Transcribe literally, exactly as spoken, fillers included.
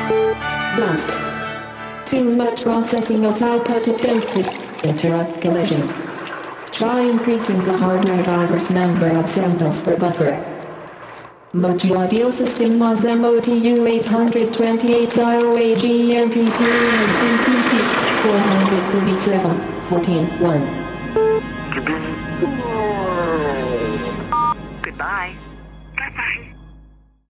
Blast. Too much processing of output attempted. Interrupt collision. Try increasing the hardware driver's number of samples per buffer. Motu audio system was M O T U eight twenty-eight I O A G N T P and C P P four thirty-seven fourteen one. Goodbye. Bye-bye.